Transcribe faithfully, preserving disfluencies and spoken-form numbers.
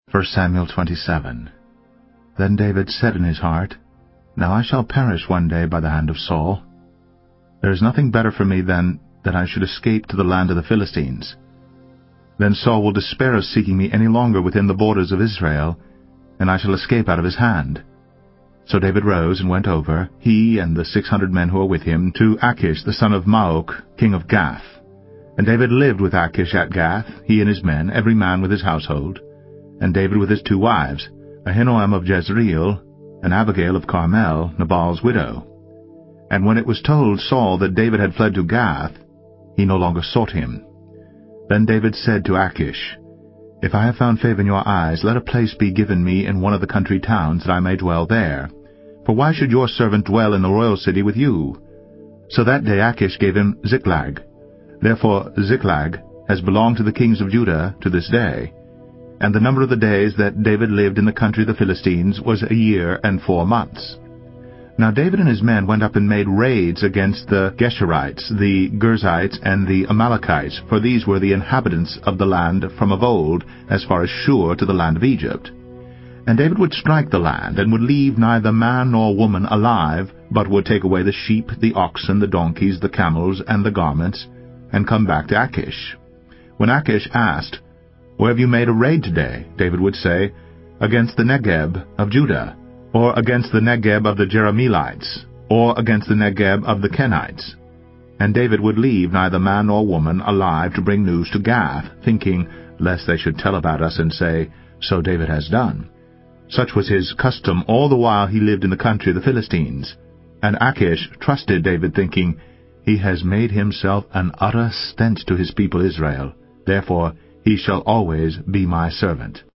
First Samuel twenty-seven. Then David said in his heart, Now I shall perish one day by the hand of Saul. There is nothing better for me than that I should escape to the land of the Philistines. Then Saul will despair of seeking me any longer within the borders of Israel, and I shall escape out of his hand. So David rose and went over, he and the six hundred men who were with him, to Achish the son of Maoch, king of Gath. And David lived with Achish at Gath, he and his men, every man with his household. And David with his two wives, Ahinoam of Jezreel, and Abigail of Carmel, Nabal's widow. And when it was told Saul that David had fled to Gath, he no longer sought him. Then David said to Achish, If I have found favor in your eyes, let a place be given me in one of the country towns, that I may dwell there. For why should your servant dwell in the royal city with you? So that day Achish gave him Ziklag. Therefore Ziklag has belonged to the kings of Judah to this day. And the number of the days that David lived in the country of the Philistines was a year and four months. Now David and his men went up and made raids against the Geshurites, the Girzites, and the Amalekites, for these were the inhabitants of the land from of old, as far as Shur to the land of Egypt. And David would strike the land, and would leave neither man nor woman alive, but would take away the sheep, the oxen, the donkeys, the camels, and the garments, and come back to Achish. When Achish asked, Where have you made a raid today? David would say, Against the Negeb of Judah, or against the Negeb of the Jerahmeelites, or against the Negeb of the Kenites. And David would leave neither man nor woman alive to bring news to Gath, thinking, lest they should tell about us and say, So David has done. Such was his custom all the while he lived in the country of the Philistines. And Achish trusted David, thinking, He has made himself an utter stench to his people Israel. Therefore he shall always be my servant.